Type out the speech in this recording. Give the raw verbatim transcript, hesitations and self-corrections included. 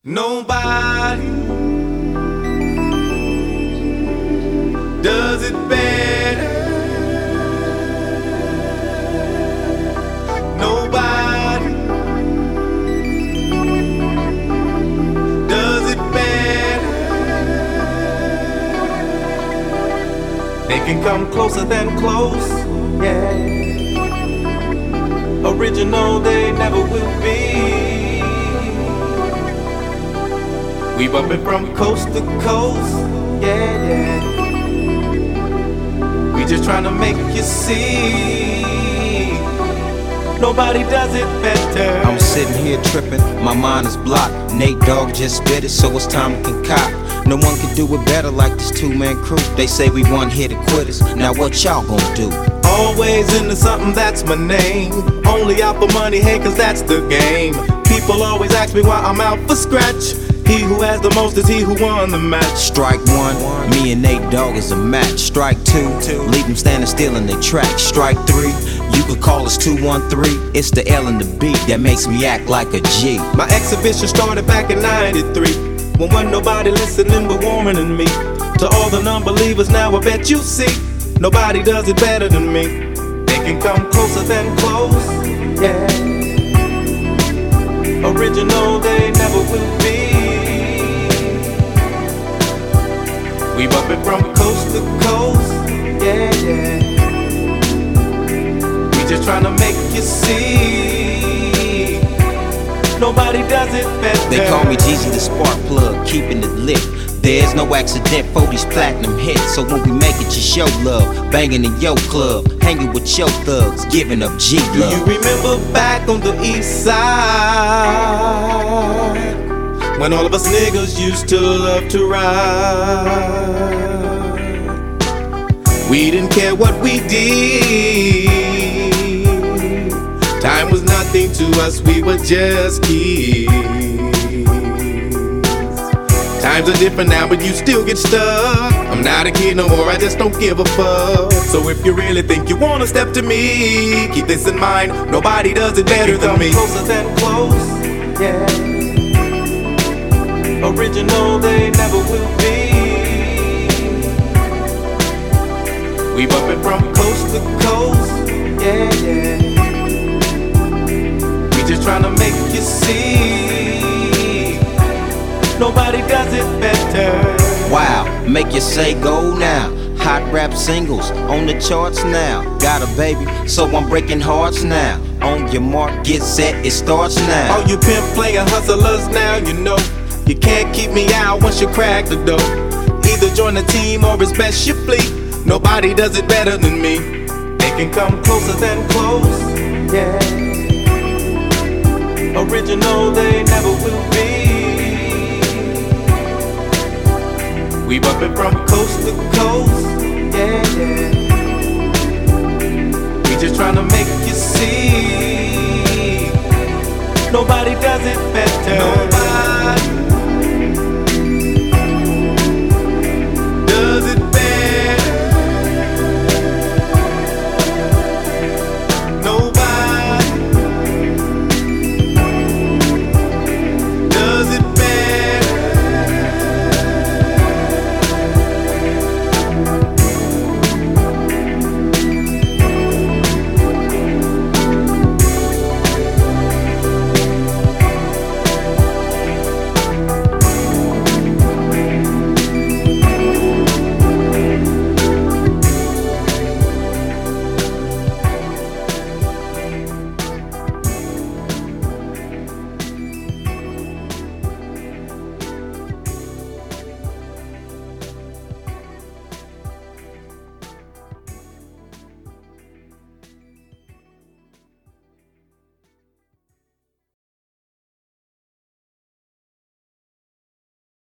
Nobody does it better. Nobody does it better. They can come closer than close, yeah. Original they never will be. We bumpin' from coast to coast, yeah, yeah. We just tryna make you see. Nobody does it better. I'm sitting here tripping, my mind is blocked. Nate Dogg just spit it, so it's time to concoct. No one can do it better like this two-man crew. They say we one here to quitters. Now what y'all gonna do? Always into something, that's my name. Only out for money, hey, cause that's the game. People always ask me why I'm out for scratch. He who has the most is he who won the match. Strike one, me and Nate Dogg is a match. Strike two, leave them standing still in their track. Strike three, you could call us two one three. It's the L and the B that makes me act like a G. My exhibition started back in ninety-three, when wasn't nobody listening but Warren and me. To all the non-believers now I bet you see, nobody does it better than me. They can come closer than close, yeah. Original they never will be. We bumpin' from coast to coast, yeah, yeah. We just tryna make you see. Nobody does it better. They call me Jeezy the spark plug, keeping it lit. There's no accident for these platinum hits. So when we make it, just show love. Banging in your club, hanging with your thugs, giving up G love. Do you remember back on the east side, when all of us niggas used to love to ride? We didn't care what we did. Time was nothing to us, we were just kids. Times are different now, but you still get stuck. I'm not a kid no more, I just don't give a fuck. So if you really think you wanna step to me, keep this in mind, nobody does it better than me. Closer than close, yeah. Original they never will be. We bumpin' from coast to coast, yeah, yeah. We just tryna make you see. Nobody does it better. Wow, make you say go now. Hot rap singles on the charts now. Got a baby, so I'm breaking hearts now. On your mark, get set, it starts now. All you pimp playin' hustlers now, you know you can't keep me out once you crack the door. Either join the team or it's best you flee. Nobody does it better than me. They can come closer than close, yeah. Original they never will be. We bumpin' from coast to coast, yeah, yeah. We just tryna make you see. Nobody does it better.